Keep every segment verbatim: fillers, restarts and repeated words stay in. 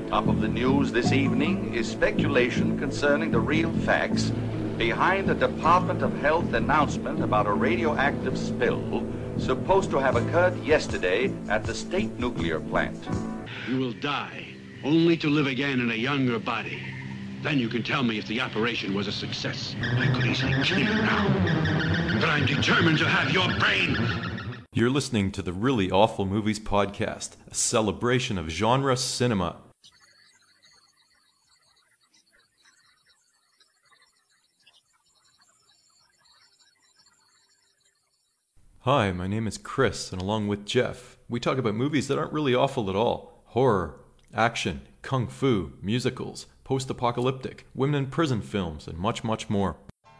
Top of the news this evening is speculation concerning the real facts behind the Department of Health announcement about a radioactive spill supposed to have occurred yesterday at the state nuclear plant. You will die, only to live again in a younger body. Then you can tell me if the operation was a success. I could easily kill you now, but I'm determined to have your brain. You're listening to the Really Awful Movies Podcast, a celebration of genre cinema. Hi, my name is Chris, and along with Jeff, we talk about movies that aren't really awful at all. Horror, action, kung fu, musicals, post-apocalyptic, women in prison films, and much, much more.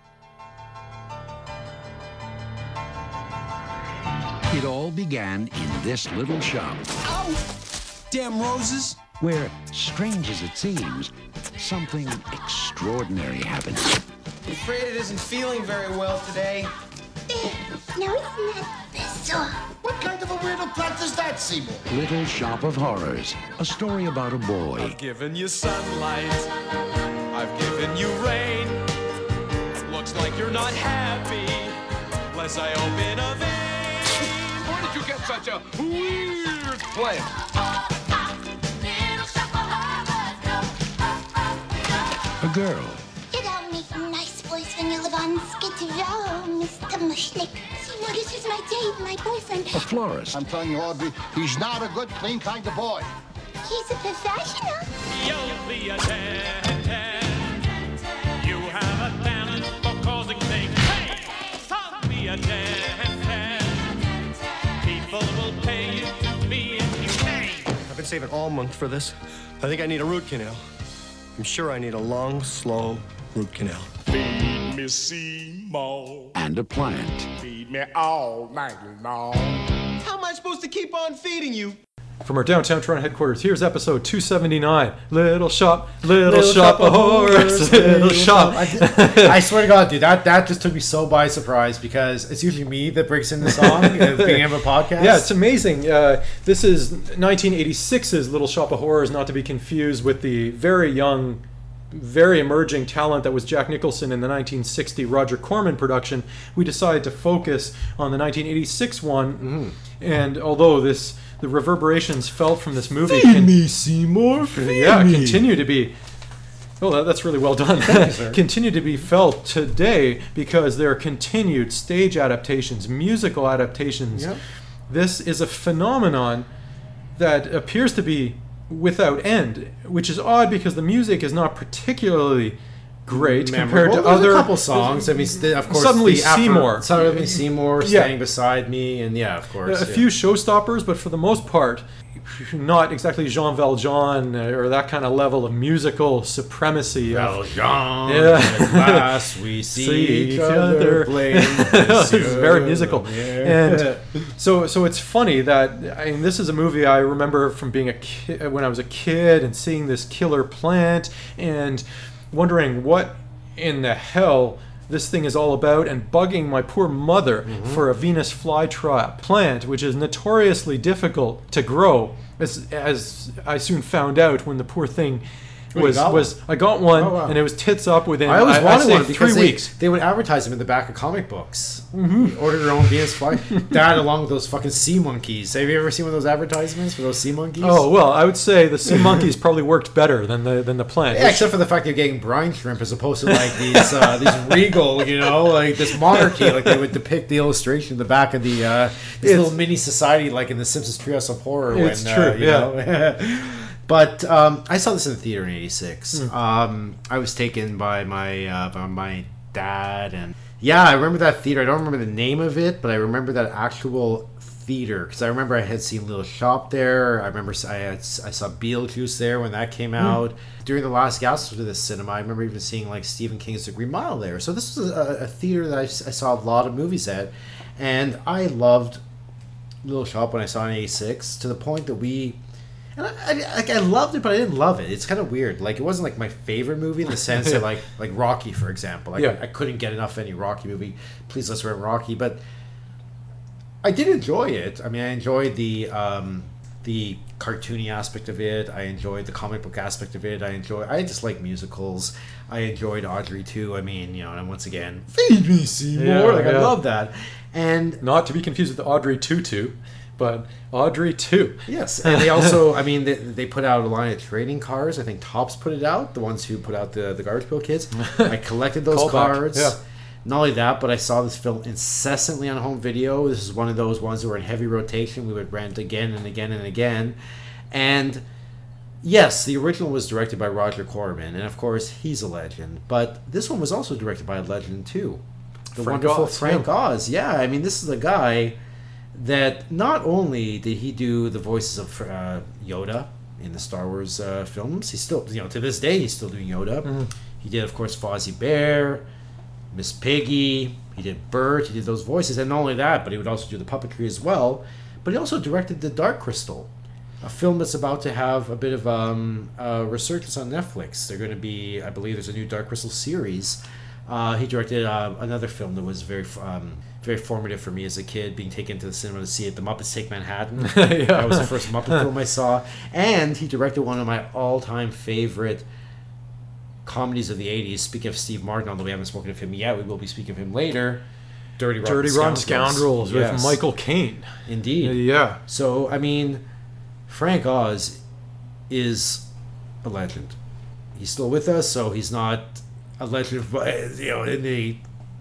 It all began in this little shop. Ow! Damn roses! Where, strange as it seems, something extraordinary happened. I'm afraid it isn't feeling very well today. Now isn't that bizarre? What kind of a weirdo plant is that, Seymour? Little Shop of Horrors, a story about a boy. I've given you sunlight, I've given you rain. Looks like you're not happy, unless I open a vein. Where did you get such a weird plant? A girl. You don't make nice voice when you live on Skid Row, Mister Mushnick. See, no, this is my Dave, my boyfriend. A florist. I'm telling you, Audrey, he's not a good, clean kind of boy. He's a professional. You'll be a ten, ten. You have a talent for causing things. Hey, son, be a ten, ten. People will pay you to be inhumane. I've been saving all month for this. I think I need a root canal. I'm sure I need a long, slow root canal. Feed me Seymour. And a plant. Feed me all night long. How am I supposed to keep on feeding you? From our downtown Toronto headquarters, here's episode two seventy-nine. Little shop, little, little shop, shop of horrors, little, little shop. shop. I, I swear to God, dude, that, that just took me so by surprise because it's usually me that breaks in the song at the beginning of a podcast. Yeah, it's amazing. Uh, this is nineteen eighty-six's Little Shop of Horrors, not to be confused with the very young, very emerging talent that was Jack Nicholson in the nineteen sixty Roger Corman production. We decided to focus on the nineteen eighty-six one, mm-hmm. and although this the reverberations felt from this movie feed can, me Seymour feed yeah me. continue to be oh that, that's really well done. Thank you, continue to be felt today because there are continued stage adaptations, musical adaptations. Yep. This is a phenomenon that appears to be without end, which is odd because the music is not particularly great Memorable. compared to There's other a couple songs. I mean, of course, suddenly the Seymour, effort, suddenly Seymour, yeah. Staying Beside Me, and yeah, of course, a yeah. few showstoppers, but for the most part, not exactly Jean Valjean or that kind of level of musical supremacy. Valjean, yeah. at last we see, see each other playing. It's very musical, yeah. and so so it's funny that I mean, this is a movie I remember from being a kid when I was a kid and seeing this killer plant and wondering what in the hell this thing is all about and bugging my poor mother mm-hmm. for a Venus flytrap plant, which is notoriously difficult to grow, as as I soon found out when the poor thing was was I got one oh, wow. and it was tits up within I always I, wanted I one because three they, weeks. They would advertise them in the back of comic books. Mm-hmm. Order your own Venus fly. That along with those fucking sea monkeys. Have you ever seen one of those advertisements for those sea monkeys? Oh well, I would say the sea monkeys probably worked better than the than the plant. Yeah, except for the fact they're getting brine shrimp as opposed to like these uh, these regal, you know, like this monarchy. Like they would depict the illustration in the back of the uh, this it's, little mini society, like in the Simpsons Treehouse of Horror. It's when, true. Uh, you yeah. know? But um, I saw this in the theater in eighty-six. Mm. Um, I was taken by my uh, by my dad, and yeah, I remember that theater. I don't remember the name of it, but I remember that actual theater because I remember I had seen Little Shop there. I remember I had, I saw Beetlejuice there when that came out. Mm. During the last gasps of the cinema, I remember even seeing like Stephen King's The Green Mile there. So this was a, a theater that I, I saw a lot of movies at, and I loved Little Shop when I saw it in eighty-six to the point that we. And I, I, like, I loved it, but I didn't love it. It's kind of weird. Like, it wasn't like my favorite movie in the sense that, like, like Rocky, for example. Like, yeah. I, I couldn't get enough of any Rocky movie. Please let's rent Rocky. But I did enjoy it. I mean, I enjoyed the um, the cartoony aspect of it. I enjoyed the comic book aspect of it. I enjoy. I just like musicals. I enjoyed Audrey too. I mean, you know, and once again, feed me Seymour. Yeah, like yeah. I love that. And Not to be confused with Audrey Tutu, but Audrey two. yes, and they also, I mean, they, they put out a line of trading cards. I think Topps put it out. The ones who put out the the Garbage Pail Kids. I collected those Callback, cards. yeah. Not only that, but I saw this film incessantly on home video. This is one of those ones that were in heavy rotation. We would rent again and again and again. And yes, the original was directed by Roger Corman, and of course, he's a legend. But this one was also directed by a legend too. The Frank wonderful Oz, Frank yeah. Oz. Yeah, I mean, this is a guy that not only did he do the voices of uh, Yoda in the Star Wars uh, films, he's still, you know, to this day, he's still doing Yoda. Mm-hmm. He did, of course, Fozzie Bear, Miss Piggy, he did Bert, he did those voices, and not only that, but he would also do the puppetry as well. But he also directed The Dark Crystal, a film that's about to have a bit of um, a resurgence on Netflix. They're going to be, I believe, there's a new Dark Crystal series. Uh, he directed uh, another film that was very, um, very formative for me as a kid, being taken to the cinema to see it, The Muppets Take Manhattan. Yeah. That was the first Muppet film I saw. And he directed one of my all-time favorite comedies of the eighties. Speaking of Steve Martin, although we haven't spoken of him yet, we will be speaking of him later. Dirty Rotten Dirty Rotten Scoundrels, Scoundrels with Yes. Michael Caine. Indeed. Yeah. So, I mean, Frank Oz is a legend. He's still with us, so he's not a legend, you know, in the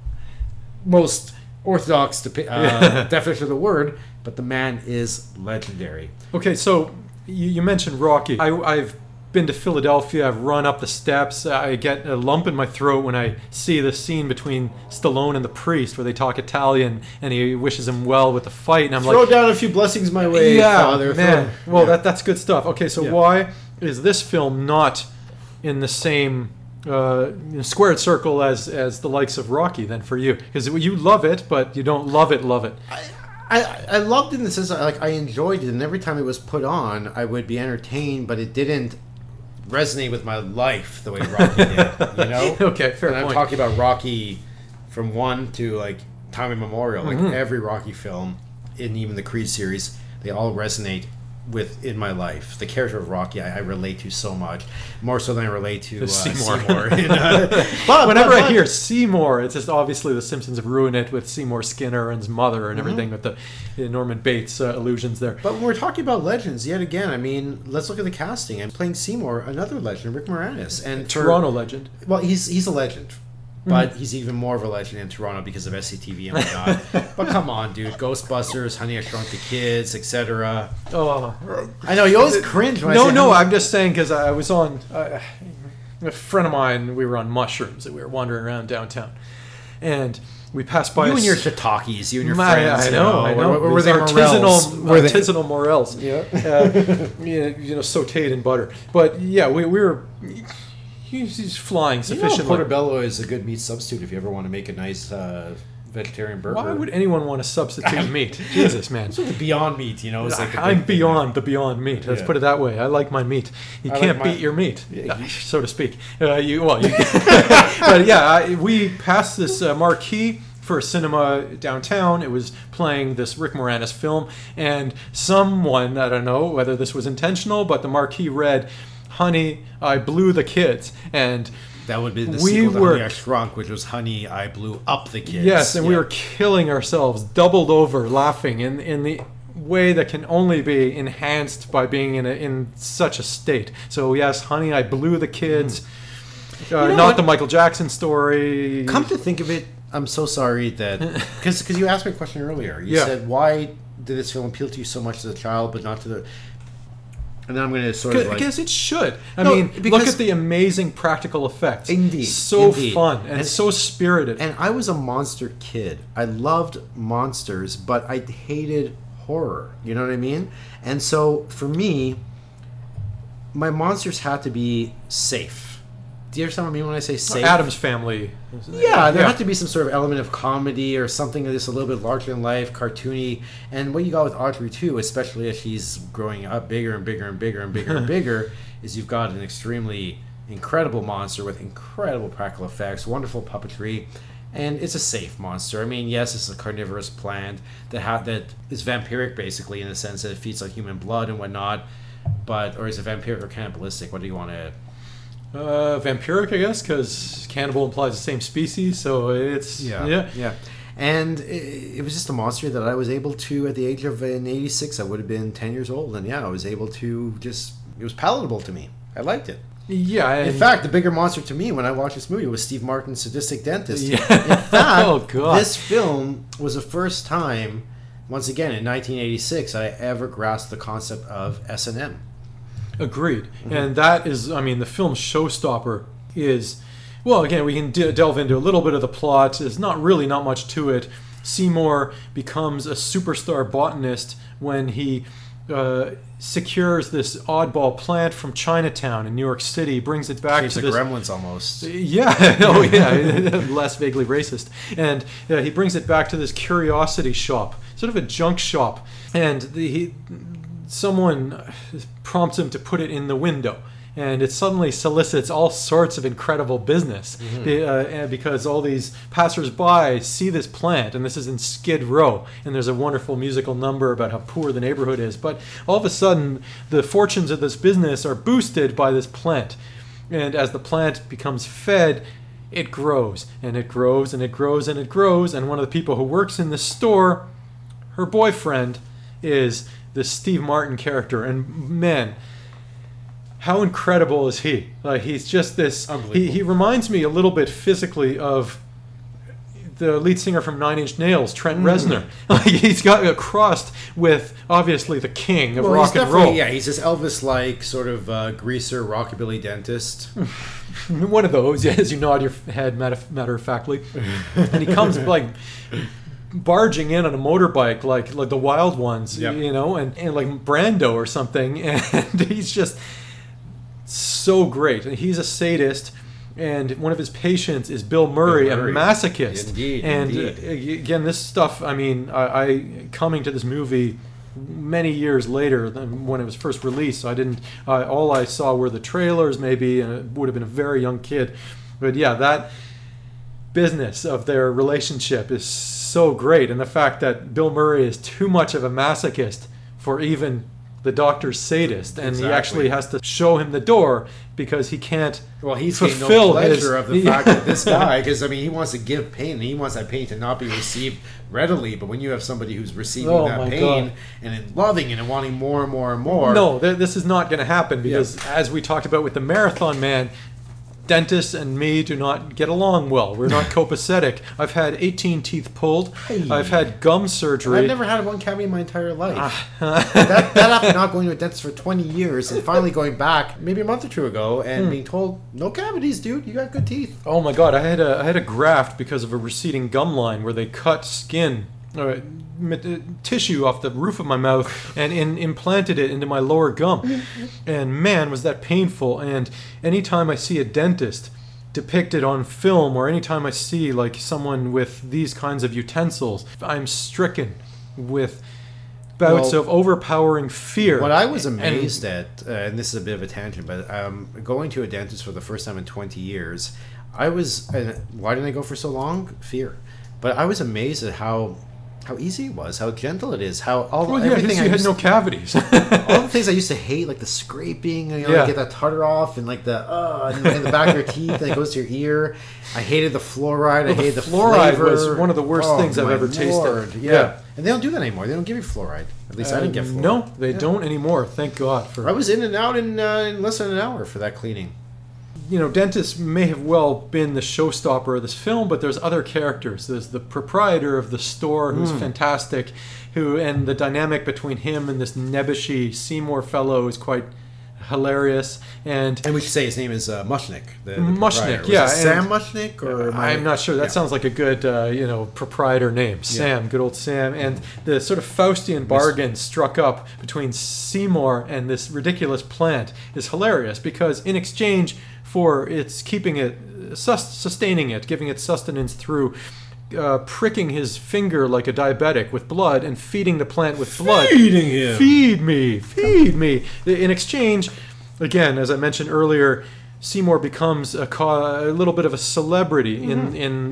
most orthodox depi- uh, definition of the word, but the man is legendary. Okay, so you, you mentioned Rocky. I, I've been to Philadelphia. I've run up the steps. I get a lump in my throat when I see the scene between Stallone and the priest where they talk Italian and he wishes him well with the fight. And I'm Throw like, down a few blessings my way, yeah, Father. man. Throw- Well, yeah. that that's good stuff. Okay, so Yeah. why is this film not in the same uh, squared circle as as the likes of Rocky then for you? Because you love it, but you don't love it, love it. I, I loved it in the sense that, like, I enjoyed it, and every time it was put on, I would be entertained, but it didn't resonate with my life the way Rocky did, you know? Okay, fair and I'm point. talking about Rocky from one to, like, time immemorial. Like, Mhm. every Rocky film, in even the Creed series, they all resonate with in my life. The character of Rocky, I, I relate to so much, more so than I relate to uh, Seymour. Seymour. in, uh, but Whenever but, I but- hear Seymour, it's just obviously the Simpsons have ruined it with Seymour Skinner and his mother and Mhm. everything with the uh, Norman Bates uh, allusions there. But when we're talking about legends, yet again, I mean, let's look at the casting. I'm playing Seymour, another legend, Rick Moranis, and for- Toronto legend. Well, he's he's a legend, but he's even more of a legend in Toronto because of S C T V and whatnot. But come on, dude, Ghostbusters, Honey I Shrunk the Kids, et cetera. Oh, I know you always cringe when I no, say no. Honey- I'm just saying because I was on uh, a friend of mine. We were on mushrooms and we were wandering around downtown, and we passed by You a and your s- shiitakes, you and your My- friends. I you know, I know. Were, were, were they artisanal, morels? Were they- artisanal morels. Yeah. uh, you, know, you know, sautéed in butter. But yeah, we, we were. He's, he's flying You know, sufficiently. portobello is a good meat substitute if you ever want to make a nice uh, vegetarian burger. Why would anyone want to substitute meat? Jesus, man. Sort of Beyond Meat, you know, is like the I'm big thing. beyond the beyond meat. Let's Yeah. put it that way. I like my meat. You I like can't my- beat your meat, Yeah, you- so to speak. Uh, you well, you, but yeah, I, we passed this uh, marquee for a cinema downtown. It was playing this Rick Moranis film, and someone, I don't know whether this was intentional, but the marquee read, "Honey, I blew the kids," and That would be the we sequel to were Honey I Shrunk, which was Honey I Blew Up the Kids. yes, and we Yeah. were killing ourselves, doubled over, laughing in in the way that can only be enhanced by being in a, in such a state. So yes, Honey, I Blew the Kids. Uh, know not what? the Michael Jackson story. Come to think of it, I'm so sorry that because because you asked me a question earlier. You Yeah. said why did this film appeal to you so much as a child, but not to the. And then I'm going to sort of like. Because it should. I No, mean, look because- at the amazing practical effects. Indeed, So indeed. fun and, And- so spirited. And I was a monster kid. I loved monsters, but I hated horror. You know what I mean? And so for me, my monsters had to be safe. Do you understand what I mean when I say safe? Adam's Family. Yeah, there Yeah. had to be some sort of element of comedy or something that's a little bit larger than life, cartoony. And what you got with Audrey too, especially as she's growing up bigger and bigger and bigger and bigger and bigger, is you've got an extremely incredible monster with incredible practical effects, wonderful puppetry, And it's a safe monster. I mean, yes, it's a carnivorous plant that ha- that is vampiric, basically, in the sense that it feeds on human blood and whatnot. But, or is it vampiric or cannibalistic? What do you want to... Uh, vampiric, I guess, because cannibal implies the same species, so it's... Yeah, yeah. yeah. And it, it was just a monster that I was able to, at the age of, in eighty-six, I would have been ten years old. And yeah, I was able to just... It was palatable to me. I liked it. Yeah. In fact, the bigger monster to me when I watched this movie was Steve Martin's Sadistic Dentist. Yeah. In fact, oh, God. This film was the first time, once again, in nineteen eighty-six, I ever grasped the concept of S and M. Agreed. Mm-hmm. And that is, I mean, the film's showstopper is, well, again, we can de- delve into a little bit of the plot. There's not really not much to it. Seymour becomes a superstar botanist when he uh, secures this oddball plant from Chinatown in New York City, brings it back It's to the this... Gremlins almost. Yeah, oh yeah, less vaguely racist. And uh, he brings it back to this curiosity shop, sort of a junk shop, and the, he, someone prompts him to put it in the window. And it suddenly solicits all sorts of incredible business Mm-hmm. Be- uh, and because all these passersby see this plant, and this is in Skid Row, and there's a wonderful musical number about how poor the neighborhood is. But all of a sudden, the fortunes of this business are boosted by this plant. And as the plant becomes fed, it grows, and it grows, and it grows, and it grows. And one of the people who works in the store, her boyfriend, is the Steve Martin character. And man, how incredible is he? Like, he's just this... He, he reminds me a little bit physically of the lead singer from Nine Inch Nails, Trent Mm. Reznor. Like, he's got a crossed with, obviously, the king of Well, rock he's and roll. Yeah, he's this Elvis-like sort of uh, greaser rockabilly dentist. One of those, yeah, as you nod your head matter, matter-of-factly. And he comes, like... barging in on a motorbike like like the Wild Ones, Yep. you know, and, and like Brando or something, and he's just so great. And he's a sadist, and one of his patients is Bill Murray, Bill Murray. a masochist. Indeed, and indeed. uh, again, this stuff, I mean, I, I coming to this movie many years later than when it was first released, so I didn't, uh, all I saw were the trailers maybe, and it would have been a very young kid. But yeah, that business of their relationship is so great, and the fact that Bill Murray is too much of a masochist for even the doctor's sadist, and Exactly. he actually has to show him the door because he can't Well, he's getting no fulfill pleasure his, of the fact that this guy, because I mean, he wants to give pain, and he wants that pain to not be received readily. But when you have somebody who's receiving Oh, that my pain God. and then loving it and wanting more and more and more, No, th- this is not going to happen because, as we talked about with the Marathon Man, dentists and me do not get along well. We're not copacetic. I've had eighteen teeth pulled. Hey. I've had gum surgery. I've never had one cavity in my entire life. that, that after not going to a dentist for twenty years and finally going back maybe a month or two ago and Hmm. being told, no cavities, dude, you got good teeth. Oh my God! I had a I had a graft because of a receding gum line where they cut skin, uh, m- uh, tissue off the roof of my mouth and in, implanted it into my lower gum, and man, was that painful! And anytime I see a dentist depicted on film, or anytime I see like someone with these kinds of utensils, I'm stricken with bouts Well, of overpowering fear. What I was And- amazed at, uh, and this is a bit of a tangent, but um, going to a dentist for the first time in twenty years, I was, uh, why didn't I go for so long? Fear. But I was amazed at how how easy it was, how gentle it is, how all Well, yeah, everything you I had used no to- cavities. all the things I used to hate, like the scraping, you know, Yeah. you get that tartar off, and like the uh, in, in the back of your teeth, and it goes to your ear. I hated the fluoride. I Well, the hated the fluoride flavor. was one of the worst Oh, things I've my ever tasted. Lord, Yeah. Yeah. and they don't do that anymore. They don't give you fluoride. At least I didn't get Uh, fluoride. No, they Yeah. don't anymore. Thank God. For I was in and out in, uh, in less than an hour for that cleaning. you know, dentists may have well been the showstopper of this film, but there's other characters. There's the proprietor of the store, who's Mm. fantastic, who and the dynamic between him and this nebbishy Seymour fellow is quite hilarious. And And we should say his name is uh, Mushnick. The, the Mushnick, proprietor. Was yeah, it Sam and- Mushnick, or am I- I'm not sure. That yeah. sounds like a good, uh, you know, proprietor name. Sam, good old Sam. And the sort of Faustian bargain struck up between Seymour and this ridiculous plant is hilarious because in exchange for its keeping it, sus- sustaining it, giving it sustenance through uh, pricking his finger like a diabetic with blood and feeding the plant with blood. Feeding him. Feed me, feed me. In exchange, again, as I mentioned earlier, Seymour becomes a, ca- a little bit of a celebrity in, in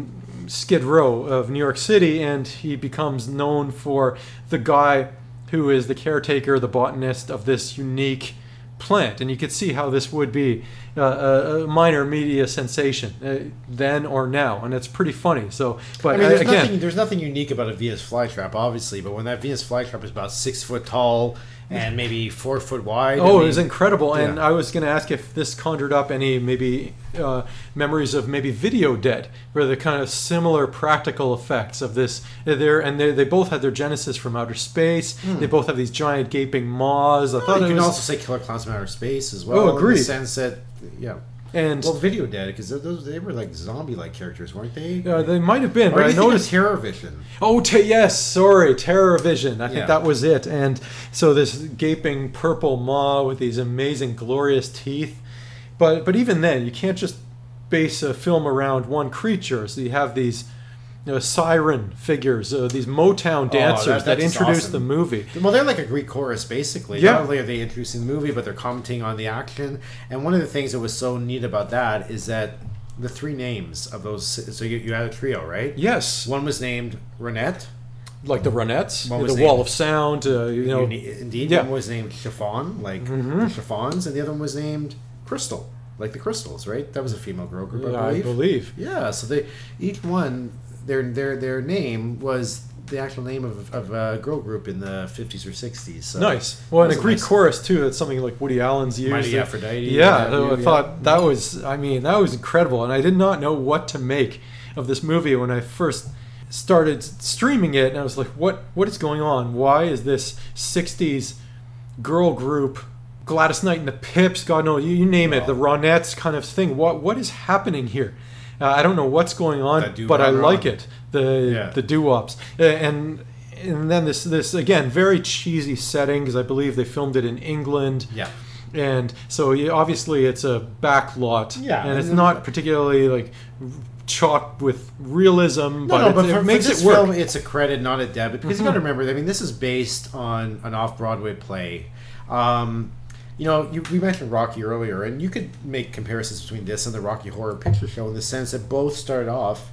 Skid Row of New York City, and he becomes known for the guy who is the caretaker, the botanist of this unique plant. And you could see how this would be uh, a, a minor media sensation uh, then or now, and it's pretty funny. So, but I mean, there's, uh, again, nothing, there's nothing unique about a Venus flytrap, obviously, but when that Venus flytrap is about six foot tall and maybe four foot wide. Oh, I mean, it was incredible. yeah. And I was going to ask if this conjured up any maybe uh, memories of maybe Video Dead, where the kind of similar practical effects of this there, and they, they both had their genesis from outer space. Hmm. They both have these giant gaping maws. I Oh, thought you it can was also say Killer Clowns from Outer Space as well. Oh, In agreed. the sense that, yeah. And well, Video Dead, because those they were like zombie-like characters, weren't they? Uh, they might have been, Or but do I you think noticed of Terrorvision. Oh, te- yes, sorry, Terrorvision. I think Yeah. that was it. And so this gaping purple maw with these amazing, glorious teeth. But but even then, you can't just base a film around one creature. So you have these you know, siren figures, uh, these Motown dancers Oh, that- that that's introduce awesome. the movie. Well, they're like a Greek chorus, basically. Yeah. Not only are they introducing the movie, but they're commenting on the action. And one of the things that was so neat about that is that the three names of those... So you, you had a trio, right? Yes. One was named Renette. Like the Ronettes, One the was Wall named- of Sound, uh, you know. Indeed. Yeah. One was named Chiffon, like Mhm. the chiffons, and the other one was named Crystal, like the crystals, right? That was a female girl group, I I believe. believe. Yeah, so they each one, their their their name was the actual name of, of a girl group in the fifties or sixties. So Nice. Well, and a That's Greek nice- chorus too. That's something like Woody Allen's used. Mighty Aphrodite, Yeah, what have I you, thought yeah. that was. I mean, that was incredible, and I did not know what to make of this movie when I first started streaming it, and I was like, "What? What is going on? Why is this sixties girl group?" Gladys Knight and the Pips, God knows, you, you name it, the Ronettes kind of thing. What what is happening here? Uh, I don't know what's going on, That doo-wop but I on. like it. The Yeah. the doo-wops. Uh, and and then this this again very cheesy setting, because I believe they filmed it in England. Yeah. And so you, obviously it's a back lot. Yeah, And it's and- not particularly like chalked with realism, No, but, no, it, but it for, makes for this it work. film, it's a credit, not a debit. Because Mhm. you got to remember, I mean, this is based on an off-Broadway play. Um, you know, you, we mentioned Rocky earlier, and you could make comparisons between this and the Rocky Horror Picture Show in the sense that both started off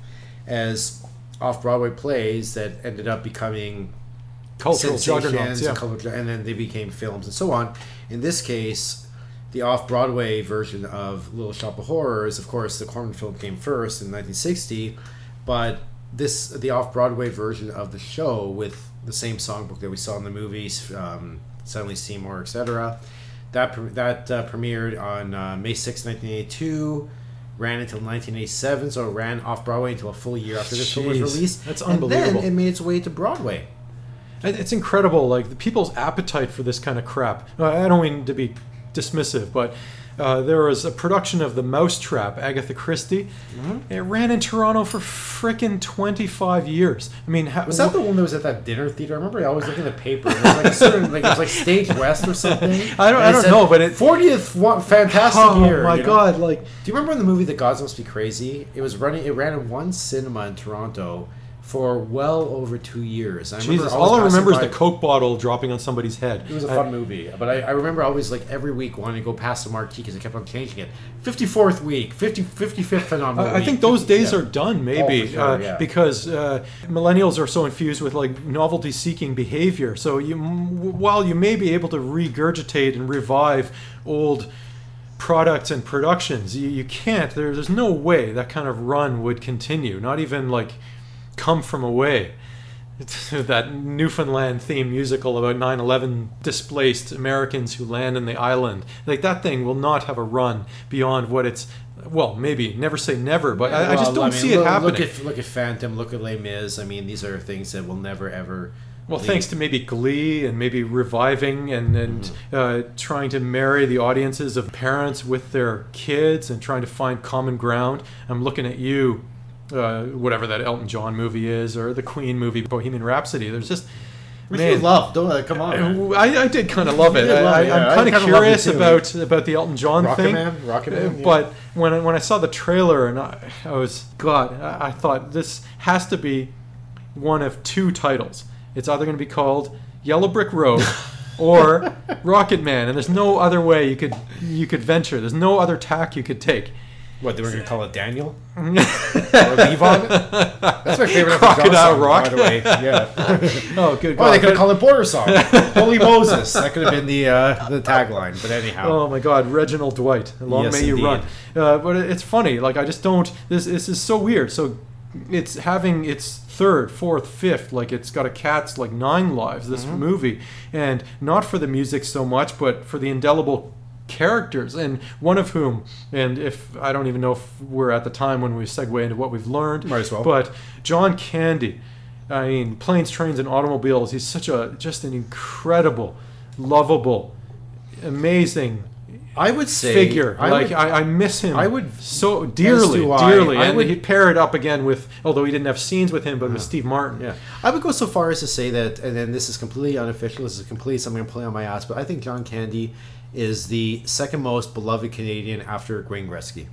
as off-Broadway plays that ended up becoming Cultural sensations juggernauts, yeah. and, cultural, and then they became films and so on. In this case, the off-Broadway version of Little Shop of Horrors, of course, the Corman film came first in nineteen sixty, but this the off-Broadway version of the show with the same songbook that we saw in the movies, um, Suddenly Seymour, et cetera. That pre- that uh, premiered on uh, May sixth, nineteen eighty-two, ran until nineteen eighty-seven, so it ran off-Broadway until a full year after this film was Jeez, released. that's And unbelievable. then it made its way to Broadway. It- It's incredible, like the people's appetite for this kind of crap. Uh, I don't mean to be dismissive, but uh, there was a production of The Mousetrap, Agatha Christie. Mm-hmm. It ran in Toronto for frickin' twenty-five years. I mean, how, Was that the one that was at that dinner theater? I remember I always looking at the paper. It was like a certain, like it was like Stage West or something. I don't- And I it don't said know, but it- fortieth wa- fantastic Oh, year. my you know? God, like- do you remember in the movie The Gods Must Be Crazy? It was running. It ran in one cinema in Toronto for well over two years. I remember Jesus, always all I passing remember is by- the Coke bottle dropping on somebody's head. It was a I- fun movie, but I, I remember always like every week wanting to go past the marquee because I kept on changing it. fifty-fourth week, fifty, fifty-fifth phenomenal I I week. think those days Yeah. are done, maybe, Oh, for sure, uh, yeah. because uh, millennials are so infused with like novelty-seeking behavior. So you, m- while you may be able to regurgitate and revive old products and productions, you, you can't. There, there's no way that kind of run would continue. Not even like Come From Away. It's that Newfoundland themed musical about nine eleven displaced Americans who land in the island. Like that thing will not have a run beyond what it's. Well, maybe never say never, but I, I just Well, don't mean, see it look, happening. Look at look at Phantom, look at Les Mis. I mean, these are things that will never ever. Well, leave. thanks to maybe Glee and maybe reviving and, and Mm-hmm. uh, trying to marry the audiences of parents with their kids and trying to find common ground. I'm looking at you, uh, whatever that Elton John movie is, or the Queen movie, Bohemian Rhapsody. There's just. Which man, you love, don't uh, come on. man. I, I did kind of love You it. did love I, it, yeah. I'm I kind kinda of love it curious too. about about the Elton John Rocket thing. Man, Rocket Man, Uh, yeah. But when I, when I saw the trailer and I, I was God, I, I thought this has to be one of two titles. It's either going to be called Yellow Brick Road or Rocket Man, and there's no other way you could you could venture. There's no other tack you could take. What, they were going to call it Daniel? Or Levon? That's my favorite Crocodile Rock. By the way. Yeah. Oh, good God. Oh, they could have called it Border Song. Holy Moses. That could have been the uh, the tagline. But anyhow. Oh my God, Reginald Dwight. Long Yes, may you indeed. run. Uh, but it's funny. Like I just don't. This this is so weird. So it's having its third, fourth, fifth. Like it's got a cat's like nine lives. This Mm-hmm. movie, and not for the music so much, but for the indelible characters, and one of whom, and if I don't even know if we're at the time when we segue into what we've learned, Might as well. but John Candy, I mean, Planes, Trains, and Automobiles. He's such a just an incredible, lovable, amazing I would say figure. I like would, I, I miss him. I would- so dearly, do I. dearly, I and would- he'd pair it up again with, although he didn't have scenes with him, but with Steve Martin. Yeah, I would go so far as to say that, and then this is completely unofficial. This is completely something I'm pulling on my ass, but I think John Candy is the second most beloved Canadian after Wayne Gretzky.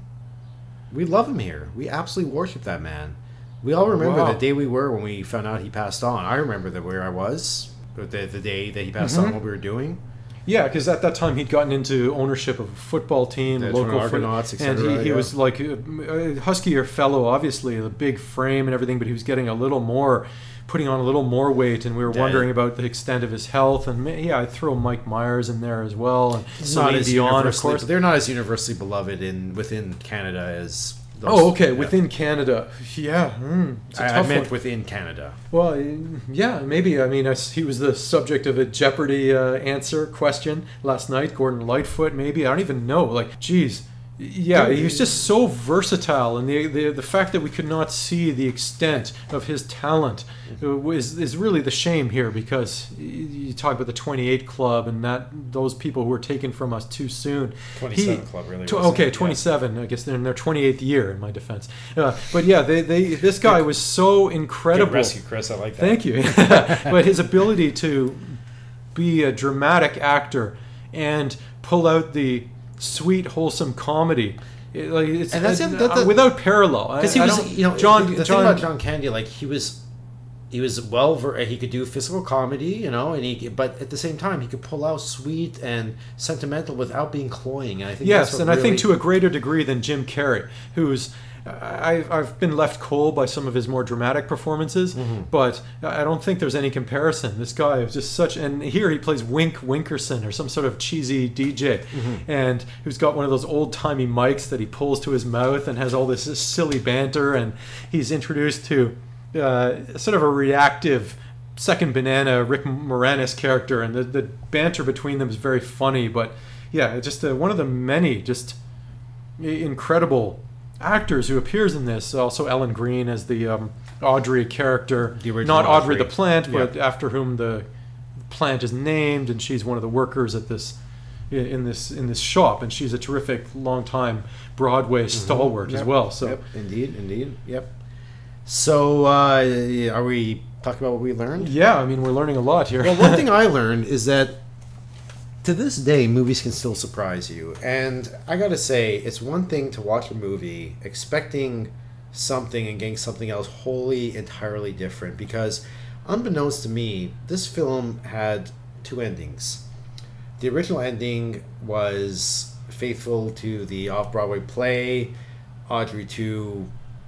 We love him here. We absolutely worship that man. We all remember Wow. the day we were when we found out he passed on. I remember that where I was the the day that he passed Mhm. on, what we were doing. Yeah, because at that time he'd gotten into ownership of a football team, The local Toronto foot- Argonauts, et and he, cetera, he yeah. was like a, a huskier fellow, obviously, the big frame and everything, but he was getting a little more, putting on a little more weight, and we were Yeah. wondering about the extent of his health. And ma- yeah, I'd throw Mike Myers in there as well, and It's not Celine as Dion, of universally, course. they're not as universally beloved in within Canada as. Those, Oh, okay, yeah. within Canada, yeah. Mm, it's a I, I tough meant one. within Canada. Well, yeah, maybe. I mean, I s he was the subject of a Jeopardy uh, answer question last night. Gordon Lightfoot, maybe. I don't even know. Like, geez. Yeah, he was just so versatile, and the, the the fact that we could not see the extent of his talent is is really the shame here, because y- you talk about the twenty-eight Club and that those people who were taken from us too soon. twenty-seven Club, really, tw- wasn't okay, it? Yeah. twenty-seven. I guess they're in their twenty-eighth year, in my defense. Uh, but yeah, they, they this guy was so incredible. Good rescue, Chris. I like that. Thank you. But his ability to be a dramatic actor and pull out the sweet, wholesome comedy, it, like it's And that's uh, it, that- that- without parallel. Because he I- I was, don't- you know, John. The, the John thing about John Candy, like he was, he was well, ver- he could do physical comedy, you know, and he, but at the same time, he could pull out sweet and sentimental without being cloying. And I think Yes, that's what and I think really- to a greater degree than Jim Carrey, who's I've, I've been left cold by some of his more dramatic performances, Mm-hmm. but I don't think there's any comparison. This guy is just such, and here he plays Wink Winkerson or some sort of cheesy D J, Mm-hmm. and who's got one of those old timey mics that he pulls to his mouth and has all this silly banter, and he's introduced to uh, sort of a reactive second banana Rick Moranis character, and the, the banter between them is very funny. But yeah, just uh, one of the many just i- incredible actors who appears in this. Also Ellen Green as the um, Audrey character, The original not Audrey, Audrey. the plant, but Yeah. after whom the plant is named, and she's one of the workers at this in this in this shop, and she's a terrific long-time Broadway stalwart as Mm-hmm. Yep. well. So Yep, indeed, indeed, yep. So, uh, are we talking about what we learned? yeah, I mean, we're learning a lot here. Well, one thing I learned is that to this day, movies can still surprise you. And I gotta say, it's one thing to watch a movie expecting something and getting something else wholly, entirely different. Because, unbeknownst to me, this film had two endings. The original ending was faithful to the off-Broadway play. Audrey two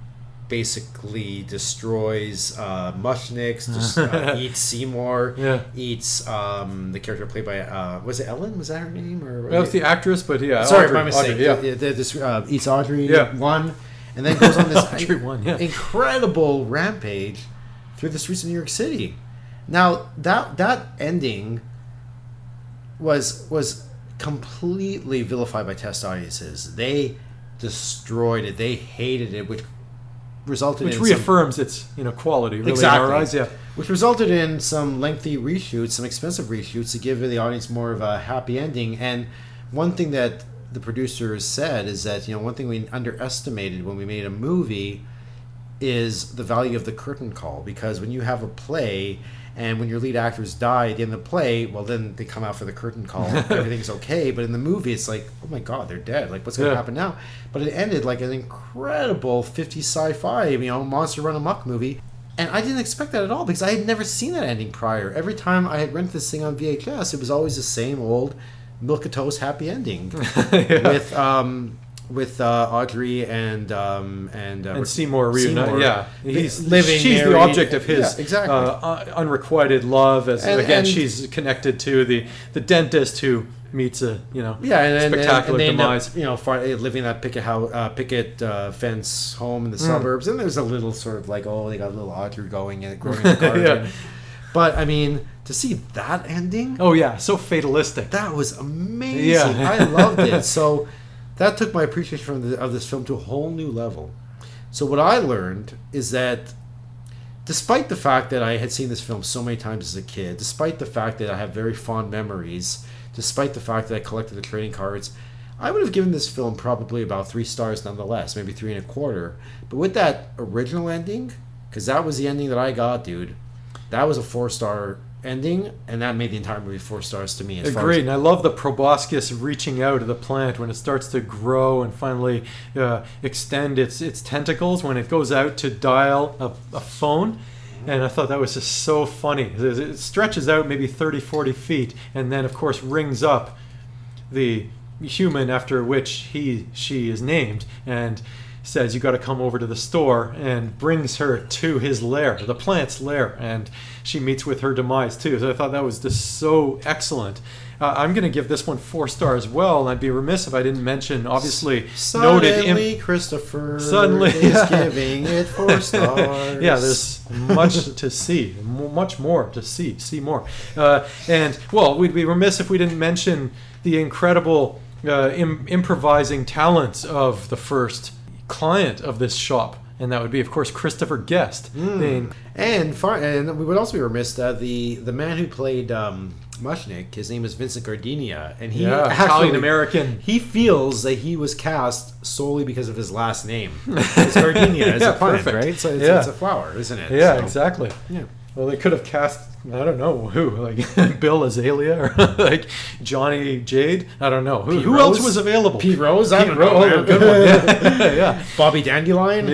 basically destroys uh, Mushniks, just, uh, eats Seymour, Yeah. eats um, the character played by uh, was it Ellen? Was that her name? Or that was the actress, but yeah, sorry, Audrey, my mistake. Audrey, yeah. The- the- this, uh, eats Audrey Yeah. one, and then goes on this Audrey one, yeah. incredible rampage through the streets of New York City. Now that that ending was was completely vilified by test audiences. They destroyed it. They hated it, which resulted Which in some, reaffirms its you know quality really exactly, in our eyes. Yeah. which resulted in some lengthy reshoots, some expensive reshoots to give the audience more of a happy ending. And one thing that the producers said is that, you know, one thing we underestimated when we made a movie is the value of the curtain call, because when you have a play and when your lead actors die at the end of the play, well, then they come out for the curtain call. Everything's okay. But in the movie, it's like, oh my God, they're dead. Like, what's going to Yeah. happen now? But it ended like an incredible fifties sci-fi, you know, monster run amok movie. And I didn't expect that at all, because I had never seen that ending prior. Every time I had rented this thing on V H S, it was always the same old milk of toast happy ending Yeah. with um, with uh, Audrey and um, and, uh, and Seymour reunited. Yeah, he's living. She's married. the object of his yeah, exactly. uh, unrequited love. As And- again, and- she's connected to the the dentist who meets a you know Yeah, and, and, spectacular and they end up, demise. you know, far, living in that picket house, uh, picket uh, fence home in the Mm. suburbs, and there's a little sort of like, oh, they got a little Audrey going and growing in the garden. Yeah. But I mean, to see that ending, Oh yeah, so fatalistic. that was amazing. Yeah. I loved it. So that took my appreciation from the, of this film to a whole new level. So what I learned is that despite the fact that I had seen this film so many times as a kid, despite the fact that I have very fond memories, despite the fact that I collected the trading cards, I would have given this film probably about three stars nonetheless, maybe three and a quarter. But with that original ending, because that was the ending that I got, dude, that was a four-star ending, and that made the entire movie four stars to me. As far Agreed, as, and I love the proboscis reaching out of the plant when it starts to grow and finally uh, extend its its tentacles when it goes out to dial a, a phone. And I thought that was just so funny. It it stretches out maybe thirty, forty feet, and then of course rings up the human after which he she is named, and says you got to come over to the store, and brings her to his lair, the plant's lair, and she meets with her demise too. So I thought that was just so excellent. Uh, I'm going to give this one four stars as well, and I'd be remiss if I didn't mention, obviously, noted Suddenly, imp- Christopher Suddenly, is yeah. giving it four stars. Yeah, there's much to see, m- much more to see, see more. Uh, and, well, we'd be remiss if we didn't mention the incredible uh, Im- improvising talents of the first client of this shop. And that would be, of course, Christopher Guest. Mm. Being, And far, and we would also be remiss uh, the the man who played um, Mushnick. His name is Vincent Gardenia, and he Yeah, actually- Italian-American. He feels that he was cast solely because of his last name. It's Gardenia is Yeah, a plant, perfect. right? So it's, Yeah. it's a flower, isn't it? yeah, So- exactly. Yeah. Well, they could have cast, I don't know who, like Bill Azalea or like Johnny Jade. I don't know. Who, Pete who else Rose? was available? Pete Rose? I Pete don't Rose. know, Oh, man. good one. Yeah. yeah. Bobby Dandelion?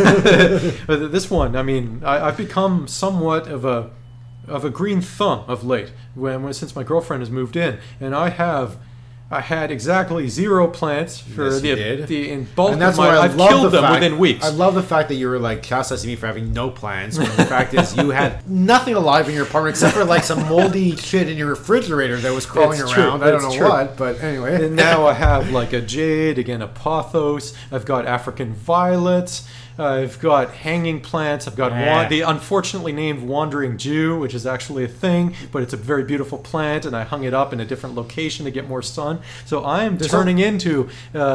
Yeah. But this one, I mean, I, I've become somewhat of a of a green thumb of late when, when since my girlfriend has moved in, and I have. I had exactly zero plants for Yes, the, you did. the in bulk And that's of my. why I I've love killed the them fact, within weeks. I love the fact that you were like chastising me for having no plans. When the fact is, you had nothing alive in your apartment except for like some moldy shit in your refrigerator that was crawling It's true, around. I don't it's know true. what, but anyway. And now I have like a jade, again a pothos. I've got African violets. I've got hanging plants. I've got Yeah. wa- the unfortunately named Wandering Jew, which is actually a thing, but it's a very beautiful plant, and I hung it up in a different location to get more sun. So I am There's turning into uh,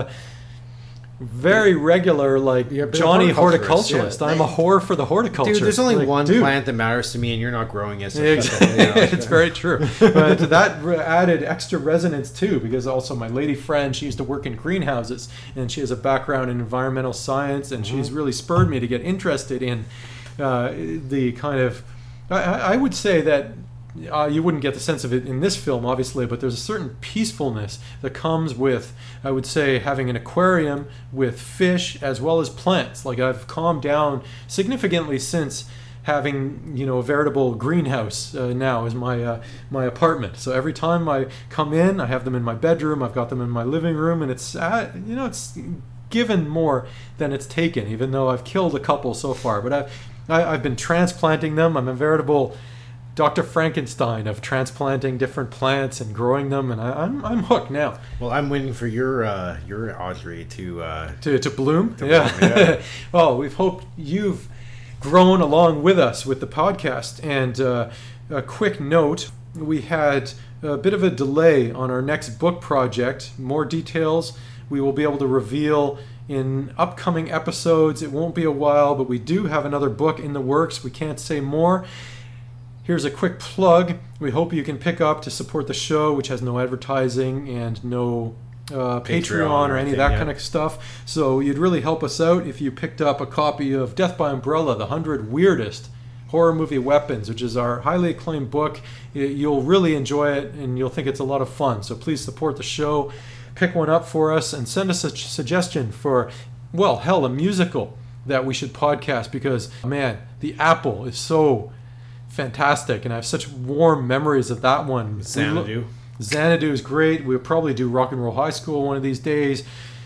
very regular, like You're a bit of Johnny horticulturist, horticulturist. yeah. I'm a whore for the horticulture. Dude, there's only Like, one dude. plant that matters to me, and you're not growing it. So Exactly. you know. It's very true. But that re- added extra resonance too, because also my lady friend, she used to work in greenhouses, and she has a background in environmental science, and she's really spurred me to get interested in uh, the kind of. I, I would say that. Uh, you wouldn't get the sense of it in this film, obviously, but there's a certain peacefulness that comes with, I would say, having an aquarium with fish as well as plants. Like, I've calmed down significantly since having, you know, a veritable greenhouse uh, now as my uh, my apartment. So every time I come in, I have them in my bedroom, I've got them in my living room, and it's, uh, you know, it's given more than it's taken, even though I've killed a couple so far. But I've, I, I've been transplanting them. I'm a veritable Doctor Frankenstein of transplanting different plants and growing them, and I, I'm I'm hooked now. Well, I'm waiting for your uh, your Audrey to uh, To to bloom, to yeah. bloom, yeah. Well, we've hoped you've grown along with us with the podcast. And uh, a quick note: we had a bit of a delay on our next book project. More details we will be able to reveal in upcoming episodes. It won't be a while, but we do have another book in the works. We can't say more. Here's a quick plug. We hope you can pick up to support the show, which has no advertising and no uh, Patreon, Patreon or any of anything, that yeah. kind of stuff. So you'd really help us out if you picked up a copy of Death by Umbrella, the one hundred Weirdest Horror Movie Weapons, which is our highly acclaimed book. Y- You'll really enjoy it, and you'll think it's a lot of fun. So please support the show. Pick one up for us and send us a ch- suggestion for, well, hell, a musical that we should podcast, because, man, The Apple is so fantastic, and I have such warm memories of that one. Xanadu. We lo- Xanadu is great. We'll probably do Rock and Roll High School one of these days.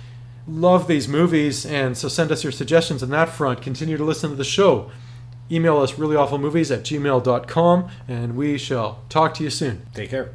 love these movies, and so send us your suggestions on that front. Continue to listen to the show. Email us reallyawfulmovies at gmail dot com, and we shall talk to you soon. Take care.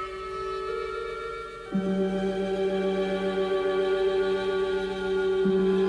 Thank you.